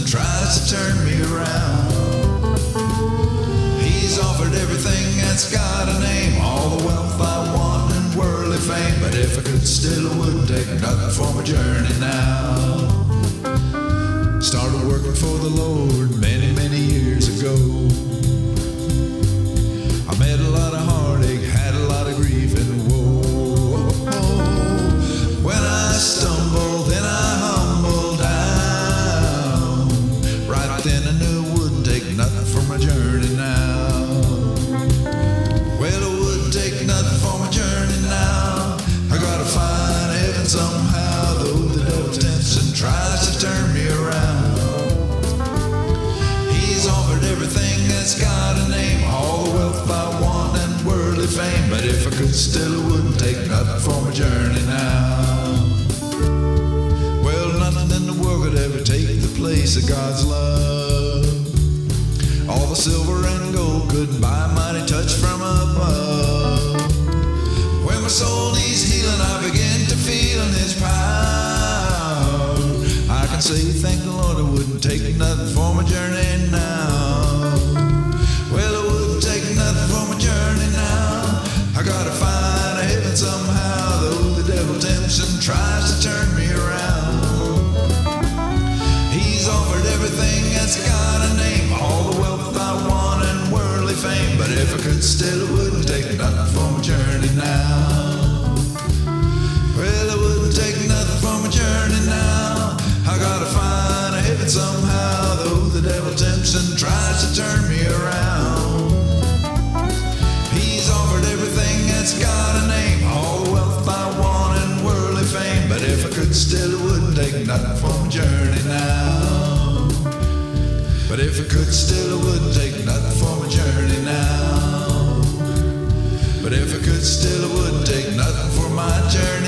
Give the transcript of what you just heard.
tries to turn me around. He's offered everything that's got a name, all the wealth I want and worldly fame. But if I could still, I wouldn't take nothing for my journey now. Started working for the Lord many, many years ago. I met a lot of heartache, had a lot of grief and woe. When I stumbled, then I humbled down. Right then I knew it wouldn't take nothing for my journey now. Well, it wouldn't take nothing for my journey now. I gotta find heaven somehow, though the devil tempts and tries to turn me around. He's offered everything that's got a name, all the wealth I want and worldly fame. But if I could still, it wouldn't take nothing for my journey now. Well, nothing in the world could ever take the place of God's love. All the silver and gold couldn't buy a mighty touch from above. When my soul needs healing, I begin to feel His power. I can say thank the Lord, it wouldn't take nothing for my journey now. Well, it wouldn't take nothing for my journey now. I gotta find a heaven somehow, though the devil tempts and tries to turn me around. He's offered everything that's got a name, all the wealth I want and worldly fame. But if I could still, it wouldn't take nothing for my journey now. Well, it wouldn't take nothing for my journey now. I gotta find a heaven somehow, though the devil tempts and tries to turn me around. He's offered everything that's got a name, all the wealth I want and worldly fame. But if I could still, it wouldn't take nothing for my journey now. But if I could still, it wouldn't take nothing for my journey now. But if I could still, it wouldn't take nothing for my journey.